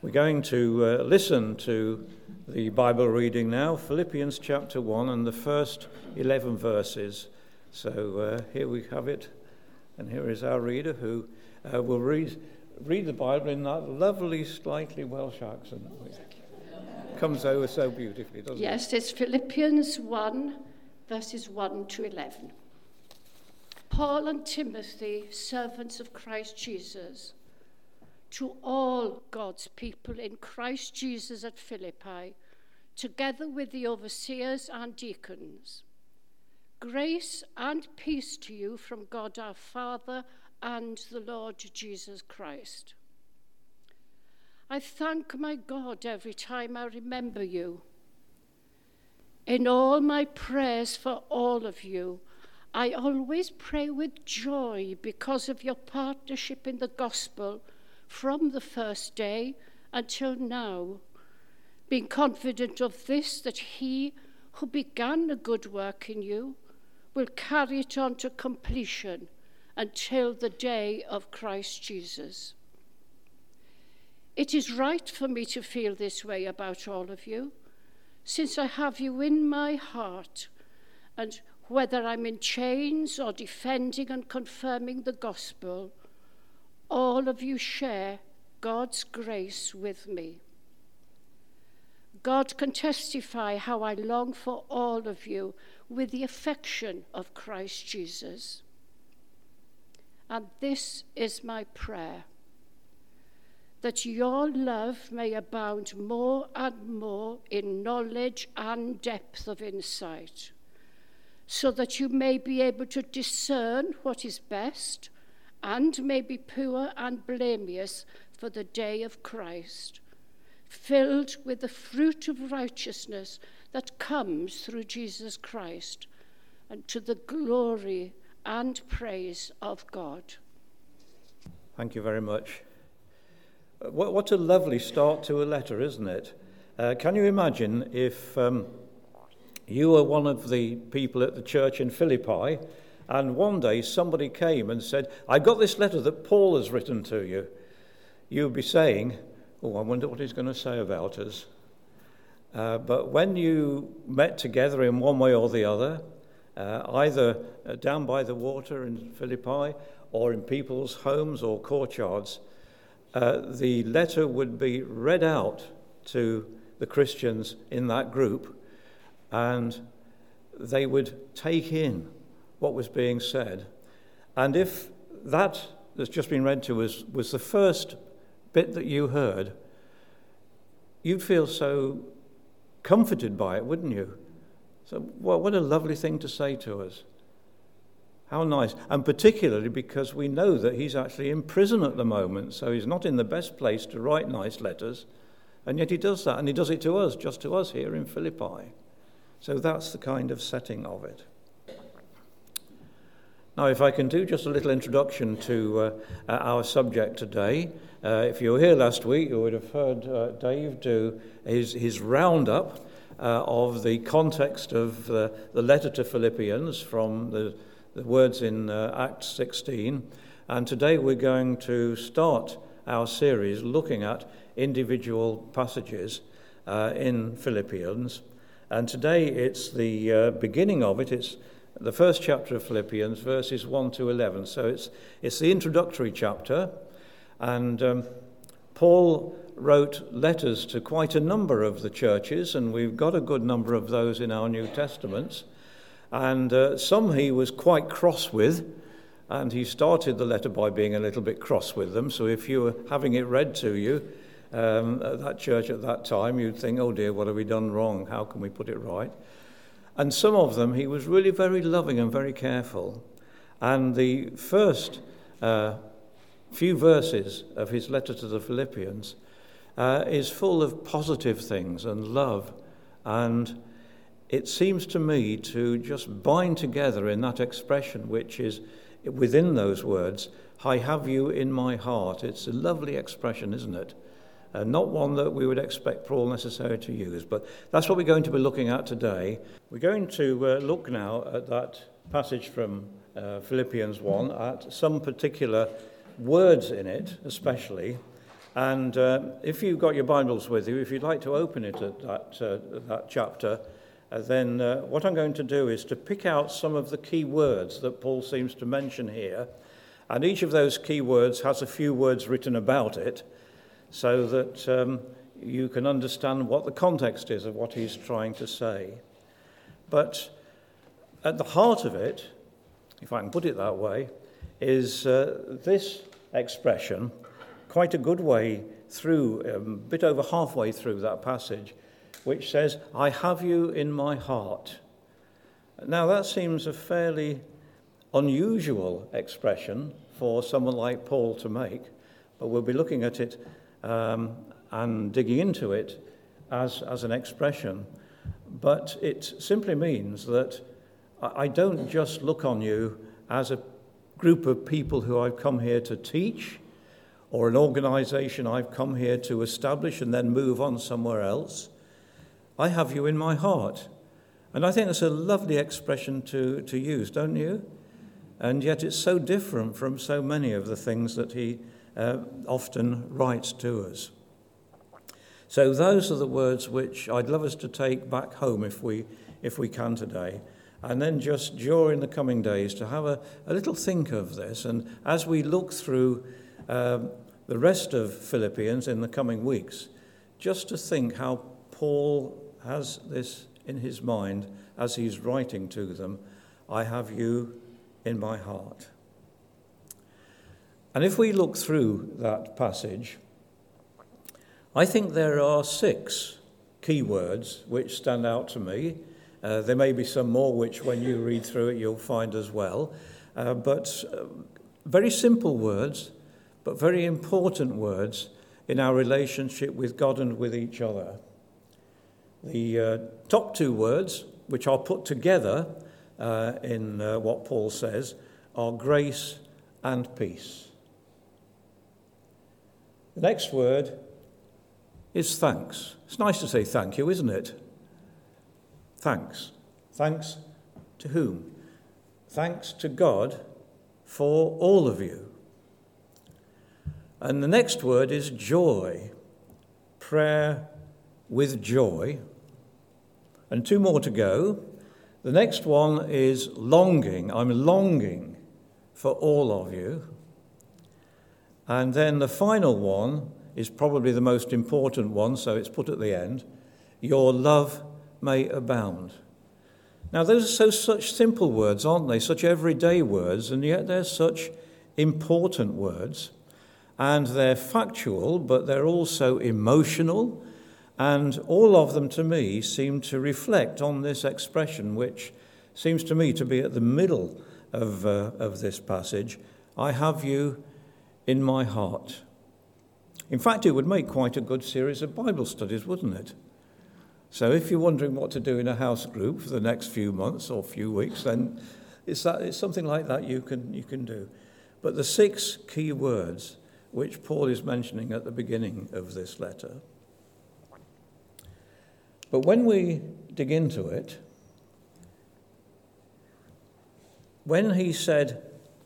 We're going to listen to the Bible reading now, Philippians chapter 1 and the first 11 verses. So here we have it, and here is our reader who will read the Bible in that lovely, slightly Welsh accent. Comes over so beautifully, doesn't it? Yes, it's Philippians 1, verses 1 to 11. Paul and Timothy, servants of Christ Jesus, to all God's people in Christ Jesus at Philippi, together with the overseers and deacons. Grace and peace to you from God our Father and the Lord Jesus Christ. I thank my God every time I remember you. In all my prayers for all of you, I always pray with joy because of your partnership in the gospel from the first day until now, being confident of this, that he who began a good work in you will carry it on to completion until the day of Christ Jesus. It is right for me to feel this way about all of you, since I have you in my heart, and whether I'm in chains or defending and confirming the gospel, all of you share God's grace with me. God can testify how I long for all of you with the affection of Christ Jesus. And this is my prayer, that your love may abound more and more in knowledge and depth of insight, so that you may be able to discern what is best and may be pure and blameless for the day of Christ, filled with the fruit of righteousness that comes through Jesus Christ, and to the glory and praise of God. Thank you very much. What a lovely start to a letter, isn't it? Can you imagine if you were one of the people at the church in Philippi, and one day somebody came and said, I got this letter that Paul has written to you. You would be saying, oh, I wonder what he's going to say about us. But when you met together in one way or the other, either down by the water in Philippi or in people's homes or courtyards, the letter would be read out to the Christians in that group, and they would take in what was being said. And if that that's just been read to us was the first bit that you heard, you'd feel so comforted by it, wouldn't you? So what a lovely thing to say to us. How nice. And particularly because we know that he's actually in prison at the moment, so he's not in the best place to write nice letters, and yet he does that, and he does it to us, just to us here in Philippi. So that's the kind of setting of it. Now, if I can do just a little introduction to our subject today. If you were here last week, you would have heard Dave do his roundup of the context of the letter to Philippians from the words in Acts 16. And today we're going to start our series looking at individual passages in Philippians. And today it's the beginning of it. It's the first chapter of Philippians, verses 1 to 11. So it's the introductory chapter. And Paul wrote letters to quite a number of the churches, and we've got a good number of those in our New Testaments. And some he was quite cross with, and he started the letter by being a little bit cross with them. So if you were having it read to you at that church at that time, you'd think, oh dear, what have we done wrong? How can we put it right? And some of them he was really very loving and very careful. And the first few verses of his letter to the Philippians is full of positive things and love, and it seems to me to just bind together in that expression which is within those words, I have you in my heart. It's a lovely expression, isn't it? Not one that we would expect Paul necessarily to use, but that's what we're going to be looking at today. We're going to look now at that passage from Philippians 1, at some particular words in it especially, And if you've got your Bibles with you, if you'd like to open it at that chapter, then what I'm going to do is to pick out some of the key words that Paul seems to mention here. And each of those key words has a few words written about it so that you can understand what the context is of what he's trying to say. But at the heart of it, if I can put it that way, is this expression, quite a good way through, a bit over halfway through that passage, which says, I have you in my heart. Now that seems a fairly unusual expression for someone like Paul to make, but we'll be looking at it and digging into it as an expression. But it simply means that I don't just look on you as a group of people who I've come here to teach, or an organization I've come here to establish and then move on somewhere else. I have you in my heart. And I think that's a lovely expression to use, don't you? And yet it's so different from so many of the things that he often writes to us. So those are the words which I'd love us to take back home if we can today. And then just during the coming days to have a little think of this. And as we look through the rest of Philippians in the coming weeks, just to think how Paul has this in his mind as he's writing to them, I have you in my heart. And if we look through that passage, I think there are 6 key words which stand out to me. There may be some more which when you read through it you'll find as well. But very simple words, but very important words in our relationship with God and with each other. The top 2 words, which are put together in what Paul says, are grace and peace. The next word is thanks. It's nice to say thank you, isn't it? Thanks. Thanks to whom? Thanks to God for all of you. And the next word is joy. Prayer with joy. And 2 more to go. The next one is longing. I'm longing for all of you. And then the final one is probably the most important one, so it's put at the end. Your love may abound. Now, those are such simple words, aren't they? Such everyday words, and yet they're such important words. And they're factual, but they're also emotional. And all of them, to me, seem to reflect on this expression, which seems to me to be at the middle of this passage. I have you in my heart. In fact, it would make quite a good series of Bible studies, wouldn't it? So if you're wondering what to do in a house group for the next few months or few weeks, then it's something like that you can do. But the 6 key words which Paul is mentioning at the beginning of this letter. But when we dig into it, when he said,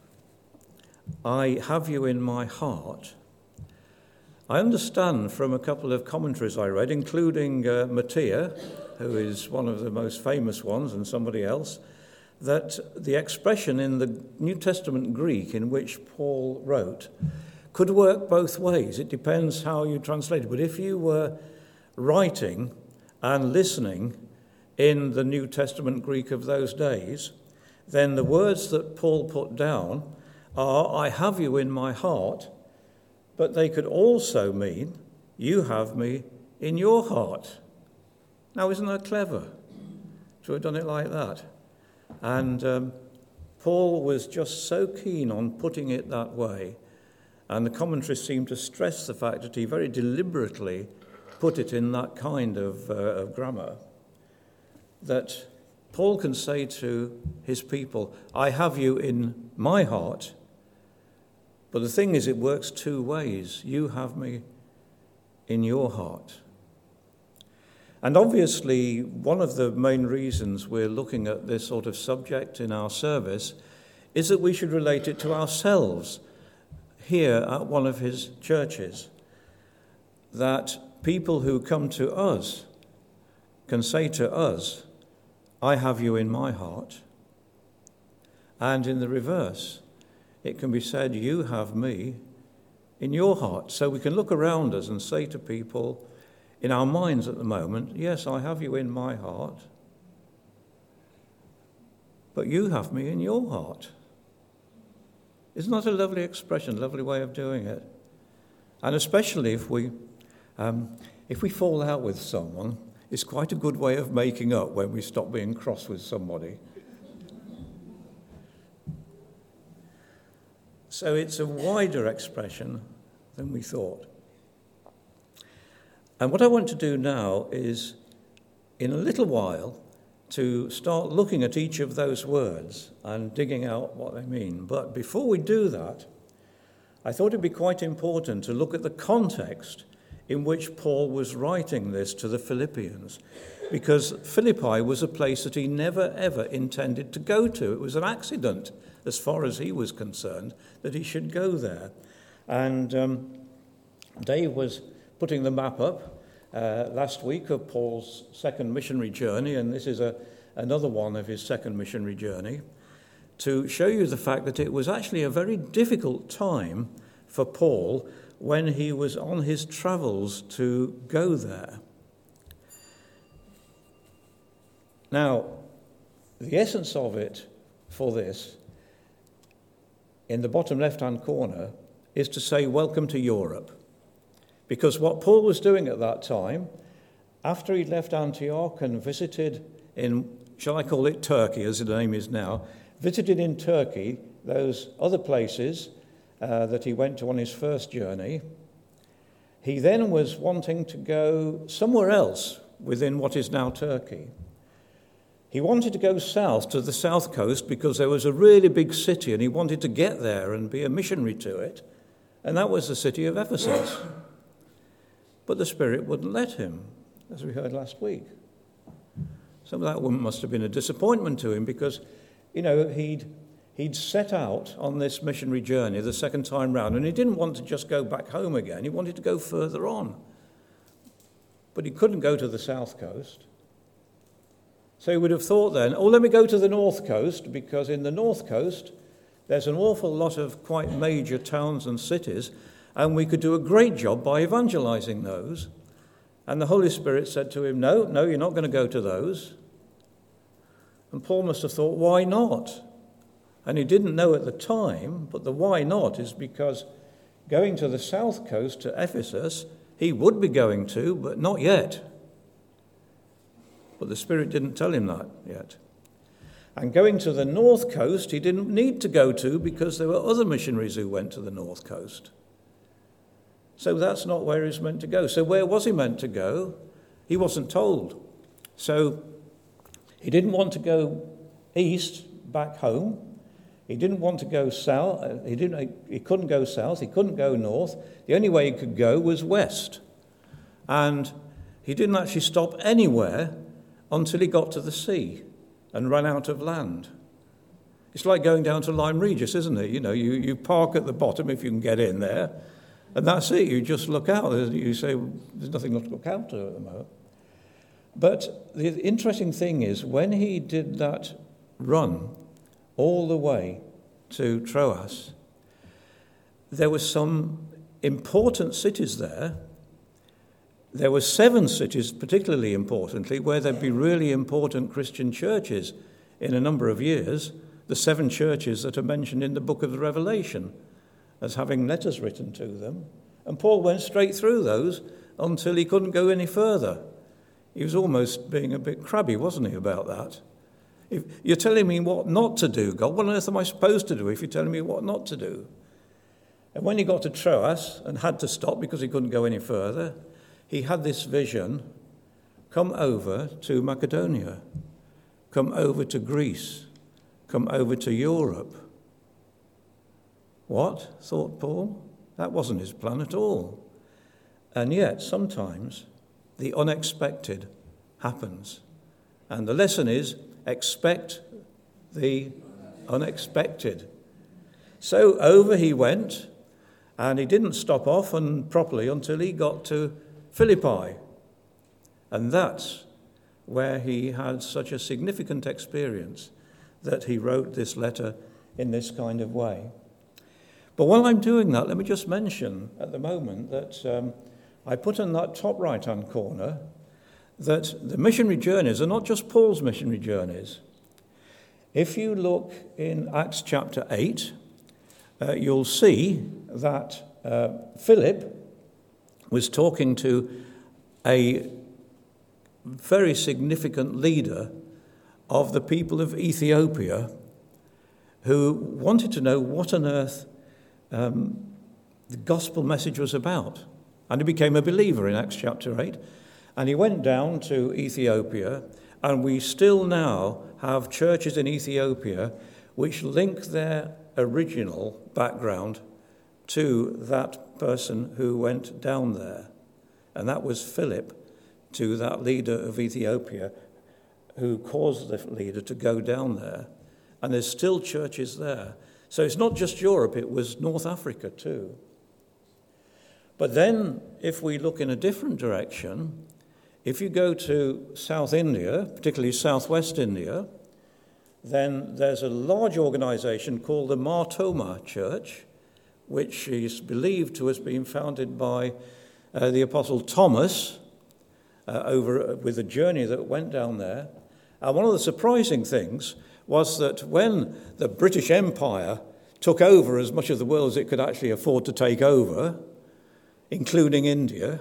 I have you in my heart, I understand from a couple of commentaries I read, including Mattia, who is one of the most famous ones, and somebody else, that the expression in the New Testament Greek in which Paul wrote could work both ways. It depends how you translate it. But if you were writing and listening in the New Testament Greek of those days, then the words that Paul put down are, I have you in my heart, but they could also mean, you have me in your heart. Now, isn't that clever to have done it like that? And Paul was just so keen on putting it that way. And the commentaries seem to stress the fact that he very deliberately put it in that kind of grammar, that Paul can say to his people, I have you in my heart. But the thing is, it works 2 ways. You have me in your heart. And obviously, one of the main reasons we're looking at this sort of subject in our service is that we should relate it to ourselves here at one of his churches. that people who come to us can say to us, I have you in my heart. And in the reverse, it can be said, you have me in your heart. So we can look around us and say to people in our minds at the moment, yes, I have you in my heart, but you have me in your heart. Isn't that a lovely expression, lovely way of doing it? And especially if we fall out with someone, it's quite a good way of making up when we stop being cross with somebody. So it's a wider expression than we thought. And what I want to do now is, in a little while, to start looking at each of those words and digging out what they mean. But before we do that, I thought it'd be quite important to look at the context in which Paul was writing this to the Philippians, because Philippi was a place that he never ever intended to go to. It was an accident, as far as he was concerned, that he should go there. And Dave was putting the map up last week of Paul's second missionary journey, and this is another one of his second missionary journey, to show you the fact that it was actually a very difficult time for Paul when he was on his travels to go there. Now, the essence of it for this, in the bottom left-hand corner, is to say, welcome to Europe. Because what Paul was doing at that time, after he'd left Antioch and visited in, shall I call it Turkey, as the name is now, visited in Turkey those other places that he went to on his first journey, he then was wanting to go somewhere else within what is now Turkey. He wanted to go south to the south coast because there was a really big city and he wanted to get there and be a missionary to it, and that was the city of Ephesus. But the Spirit wouldn't let him, as we heard last week. Some of that must have been a disappointment to him because, he'd set out on this missionary journey the second time round, and he didn't want to just go back home again. He wanted to go further on. But he couldn't go to the south coast. So he would have thought then, let me go to the north coast, because in the north coast there's an awful lot of quite major towns and cities, and we could do a great job by evangelizing those. And the Holy Spirit said to him, no, you're not going to go to those. And Paul must have thought, why not? And he didn't know at the time, but the why not is because going to the south coast to Ephesus, he would be going to, but not yet. But the Spirit didn't tell him that yet. And going to the north coast, he didn't need to go to because there were other missionaries who went to the north coast. So that's not where he's meant to go. So where was he meant to go? He wasn't told. So he didn't want to go east, back home. He didn't want to go south. He couldn't go south. He couldn't go north. The only way he could go was west. And he didn't actually stop anywhere until he got to the sea and ran out of land. It's like going down to Lyme Regis, isn't it? You park at the bottom if you can get in there, and that's it. You just look out. You say, there's nothing to look out to at the moment. But the interesting thing is, when he did that run all the way to Troas, there were some important cities there. There were 7 cities, particularly importantly, where there'd be really important Christian churches in a number of years, the 7 churches that are mentioned in the book of the Revelation as having letters written to them. And Paul went straight through those until he couldn't go any further. He was almost being a bit crabby, wasn't he, about that? If you're telling me what not to do, God, what on earth am I supposed to do if you're telling me what not to do? And when he got to Troas and had to stop because he couldn't go any further, he had this vision: come over to Macedonia, come over to Greece, come over to Europe. What? Thought Paul. That wasn't his plan at all. And yet, sometimes the unexpected happens. And the lesson is, expect the unexpected. So over he went, and he didn't stop off and properly until he got to Philippi. And that's where he had such a significant experience that he wrote this letter in this kind of way. But while I'm doing that, let me just mention at the moment that I put in that top right-hand corner that the missionary journeys are not just Paul's missionary journeys. If you look in Acts chapter 8, you'll see that Philip was talking to a very significant leader of the people of Ethiopia who wanted to know what on earth the gospel message was about. And he became a believer in Acts chapter 8. And he went down to Ethiopia, and we still now have churches in Ethiopia which link their original background to that person who went down there. And that was Philip, to that leader of Ethiopia who caused the leader to go down there. And there's still churches there. So it's not just Europe, it was North Africa too. But then, if we look in a different direction, if you go to South India, particularly southwest India, then there's a large organization called the Mar Thoma Church, which is believed to have been founded by the Apostle Thomas with a journey that went down there. And one of the surprising things was that when the British Empire took over as much of the world as it could actually afford to take over, including India,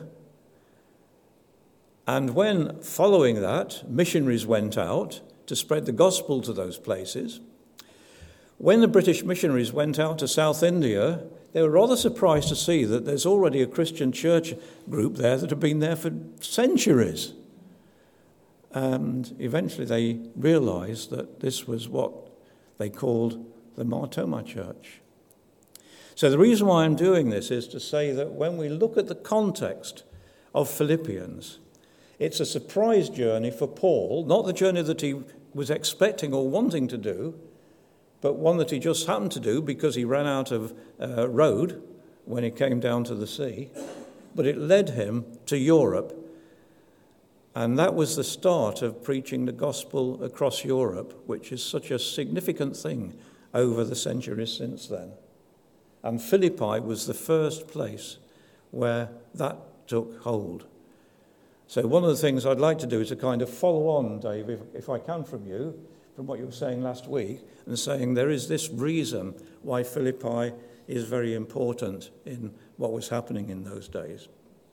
and when, following that, missionaries went out to spread the gospel to those places, when the British missionaries went out to South India, they were rather surprised to see that there's already a Christian church group there that have been there for centuries. And eventually they realized that this was what they called the Mar Thoma Church. So the reason why I'm doing this is to say that when we look at the context of Philippians, it's a surprise journey for Paul, not the journey that he was expecting or wanting to do, but one that he just happened to do because he ran out of road when he came down to the sea. But it led him to Europe, and that was the start of preaching the gospel across Europe, which is such a significant thing over the centuries since then. And Philippi was the first place where that took hold. So one of the things I'd like to do is to kind of follow on, Dave, if I can from you, from what you were saying last week, and saying there is this reason why Philippi is very important in what was happening in those days.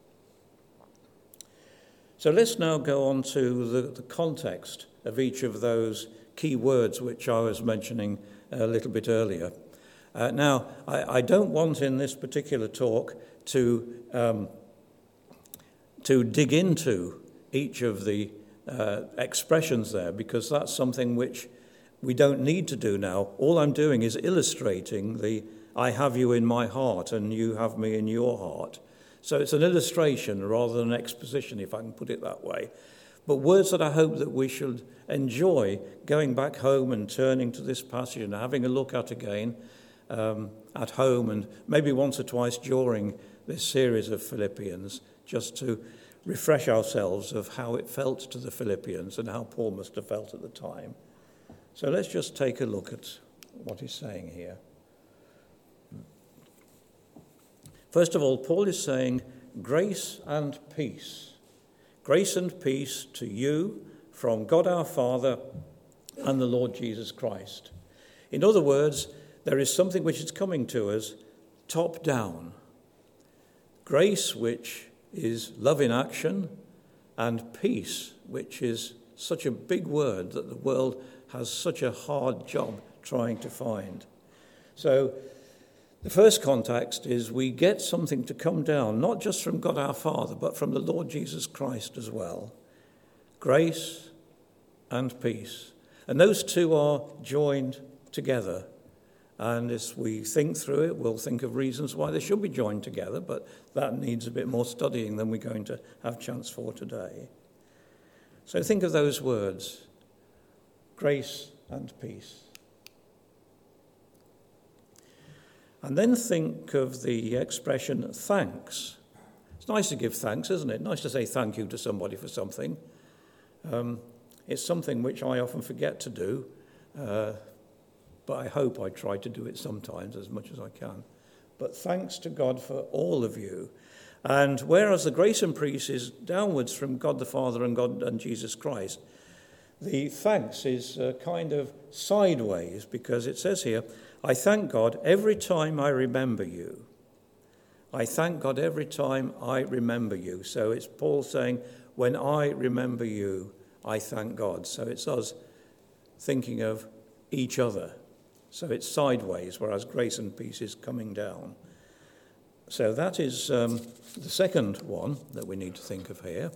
So let's now go on to the context of each of those key words which I was mentioning a little bit earlier. Now, I don't want in this particular talk to dig into each of the expressions there, because that's something which we don't need to do now. All I'm doing is illustrating the I have you in my heart and you have me in your heart. So it's an illustration rather than an exposition, if I can put it that way. But words that I hope that we should enjoy going back home and turning to this passage and having a look at again at home, and maybe once or twice during this series of Philippians, just to refresh ourselves of how it felt to the Philippians and how Paul must have felt at the time. So let's just take a look at what he's saying here. First of all, Paul is saying, grace and peace. Grace and peace to you from God our Father and the Lord Jesus Christ. In other words, there is something which is coming to us top down. Grace, which is love in action, and peace, which is such a big word that the world has such a hard job trying to find. So the first context is we get something to come down, not just from God our Father, but from the Lord Jesus Christ as well. Grace and peace. And those two are joined together. And as we think through it, we'll think of reasons why they should be joined together, but that needs a bit more studying than we're going to have chance for today. So think of those words, grace and peace. And then think of the expression thanks. It's nice to give thanks, isn't it? Nice to say thank you to somebody for something. It's something which I often forget to do, but I hope I try to do it sometimes as much as I can. But thanks to God for all of you. And whereas the grace and peace is downwards from God the Father and God and Jesus Christ, the thanks is kind of sideways, because it says here, I thank God every time I remember you. I thank God every time I remember you. So it's Paul saying, when I remember you, I thank God. So it's us thinking of each other. So it's sideways, whereas grace and peace is coming down. So that is the second one that we need to think of here.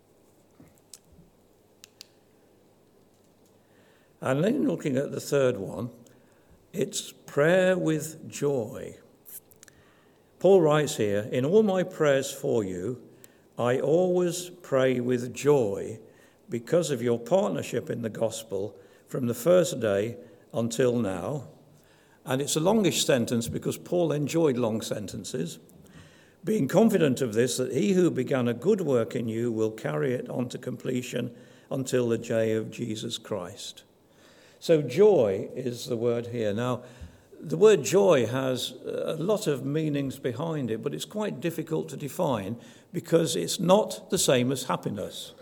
And then looking at the third one, it's prayer with joy. Paul writes here, in all my prayers for you, I always pray with joy because of your partnership in the gospel from the first day until now. And it's a longish sentence because Paul enjoyed long sentences. Being confident of this, that he who began a good work in you will carry it on to completion until the day of Jesus Christ. So joy is the word here. Now, the word joy has a lot of meanings behind it, but it's quite difficult to define because it's not the same as happiness.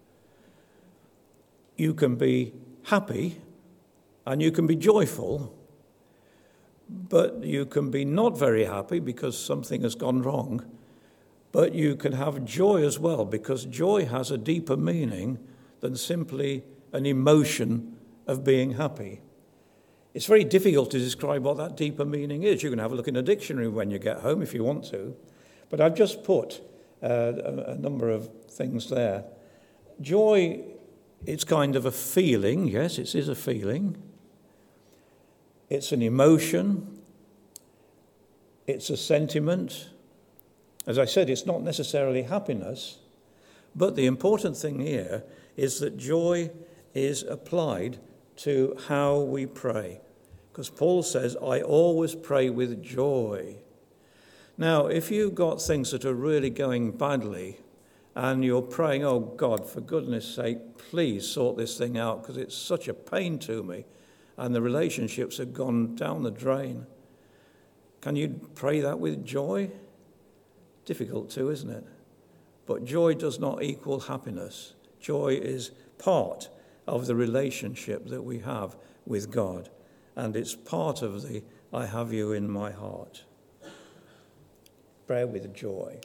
You can be happy and you can be joyful, but you can be not very happy because something has gone wrong. But you can have joy as well, because joy has a deeper meaning than simply an emotion of being happy. It's very difficult to describe what that deeper meaning is. You can have a look in a dictionary when you get home if you want to. But I've just put a number of things there. Joy, it's kind of a feeling. Yes, it is a feeling. It's an emotion. It's a sentiment. As I said, it's not necessarily happiness. But the important thing here is that joy is applied to how we pray. Because Paul says, I always pray with joy. Now, if you've got things that are really going badly and you're praying, oh God, for goodness sake, please sort this thing out because it's such a pain to me and the relationships have gone down the drain. Can you pray that with joy? Difficult to, isn't it? But joy does not equal happiness. Joy is part of the relationship that we have with God. And it's part of the I have you in my heart. Prayer with joy.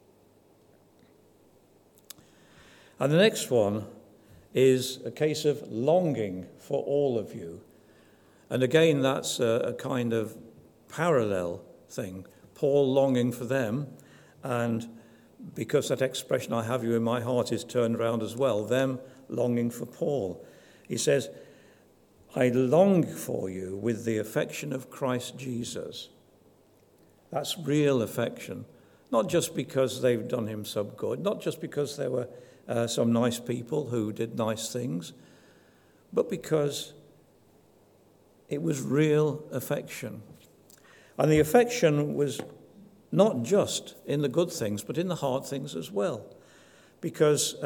And the next one is a case of longing for all of you. And again, that's a kind of parallel thing. Paul longing for them, and because that expression, I have you in my heart, is turned around as well, them longing for Paul. He says, I long for you with the affection of Christ Jesus. That's real affection. Not just because they've done him some good, not just because there were some nice people who did nice things, but because it was real affection. And the affection was not just in the good things, but in the hard things as well. Because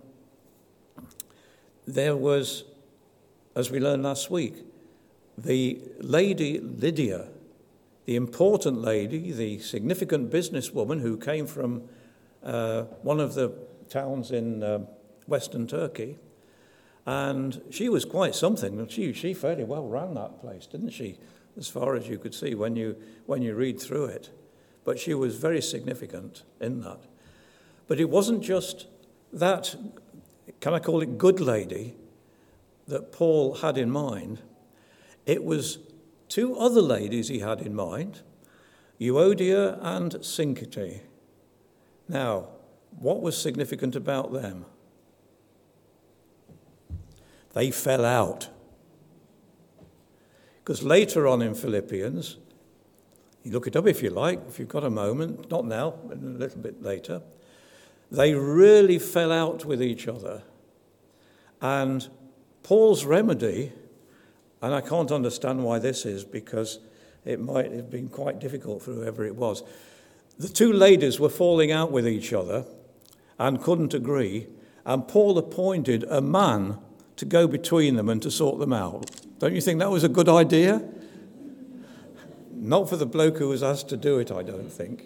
there was, as we learned last week, the lady Lydia, the important lady, the significant businesswoman who came from one of the towns in western Turkey, and she was quite something. She fairly well ran that place, didn't she? As far as you could see when you read through it. But she was very significant in that. But it wasn't just that, can I call it good lady, that Paul had in mind. It was two other ladies he had in mind, Euodia and Syntyche. Now, what was significant about them? They fell out. Because later on in Philippians, you look it up if you like, if you've got a moment, not now, but a little bit later, they really fell out with each other. And Paul's remedy, and I can't understand why this is, because it might have been quite difficult for whoever it was, The two ladies were falling out with each other and couldn't agree, and Paul appointed a man to go between them and to sort them out. Don't you think that was a good idea? Not for the bloke who was asked to do it, I don't think.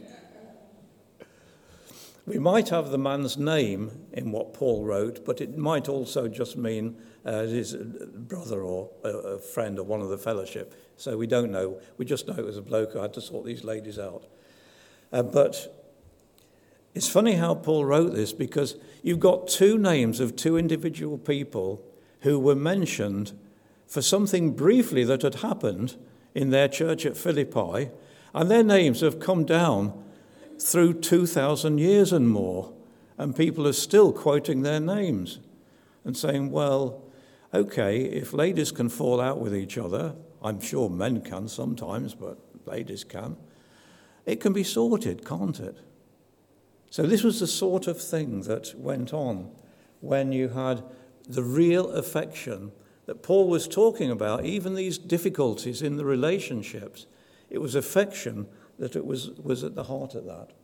We might have the man's name in what Paul wrote, but it might also just mean his brother or a friend or one of the fellowship. So we don't know. We just know it was a bloke who had to sort these ladies out. But it's funny how Paul wrote this, because you've got two names of two individual people who were mentioned for something briefly that had happened in their church at Philippi, and their names have come down through 2,000 years and more, and people are still quoting their names and saying, well, okay, if ladies can fall out with each other, I'm sure men can sometimes, but ladies can, it can be sorted, can't it? So this was the sort of thing that went on when you had the real affection that Paul was talking about, even these difficulties in the relationships. It was affection that it was at the heart of that.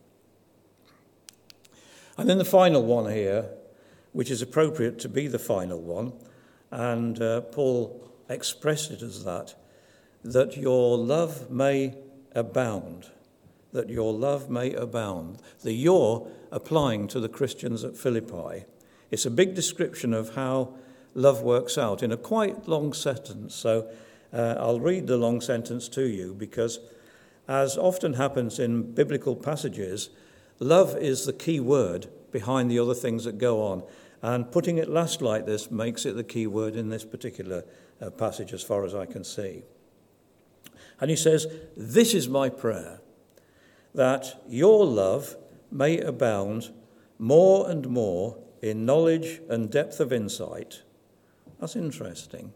And then the final one here, which is appropriate to be the final one, and Paul expressed it as that your love may abound, that your love may abound. The "your" applying to the Christians at Philippi. It's a big description of how love works out in a quite long sentence. So I'll read the long sentence to you, because as often happens in biblical passages, love is the key word behind the other things that go on. And putting it last like this makes it the key word in this particular passage, as far as I can see. And he says, "This is my prayer, that your love may abound more and more in knowledge and depth of insight." That's interesting.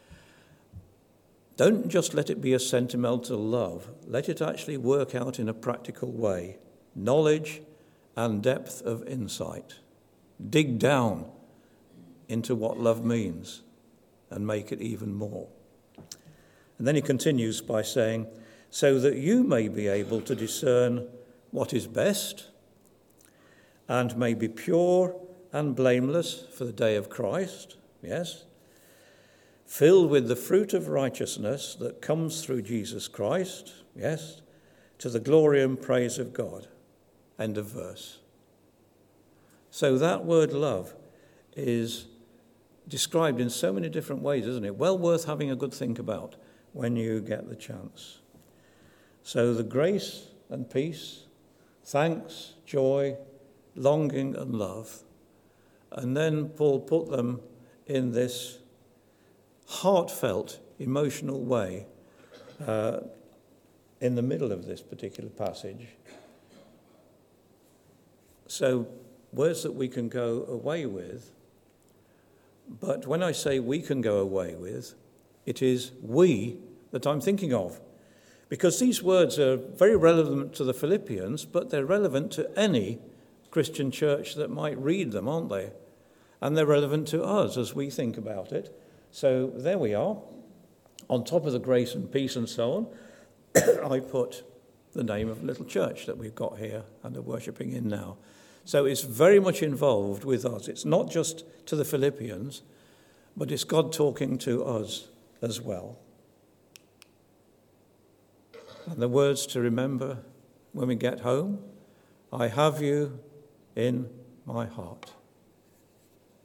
Don't just let it be a sentimental love. Let it actually work out in a practical way. Knowledge and depth of insight. Dig down into what love means and make it even more. And then he continues by saying, so that you may be able to discern what is best and may be pure and blameless for the day of Christ, yes, filled with the fruit of righteousness that comes through Jesus Christ, yes, to the glory and praise of God. End of verse. So that word love is described in so many different ways, isn't it? Well worth having a good think about when you get the chance. So the grace and peace, thanks, joy, longing and love. And then Paul put them in this heartfelt, emotional way in the middle of this particular passage. So words that we can go away with, but when I say we can go away with, it is we that I'm thinking of. Because these words are very relevant to the Philippians, but they're relevant to any Christian church that might read them, aren't they? And they're relevant to us as we think about it. So there we are. On top of the grace and peace and so on, I put the name of a little church that we've got here and are worshipping in now. So it's very much involved with us. It's not just to the Philippians, but it's God talking to us as well. And the words to remember when we get home, I have you in my heart.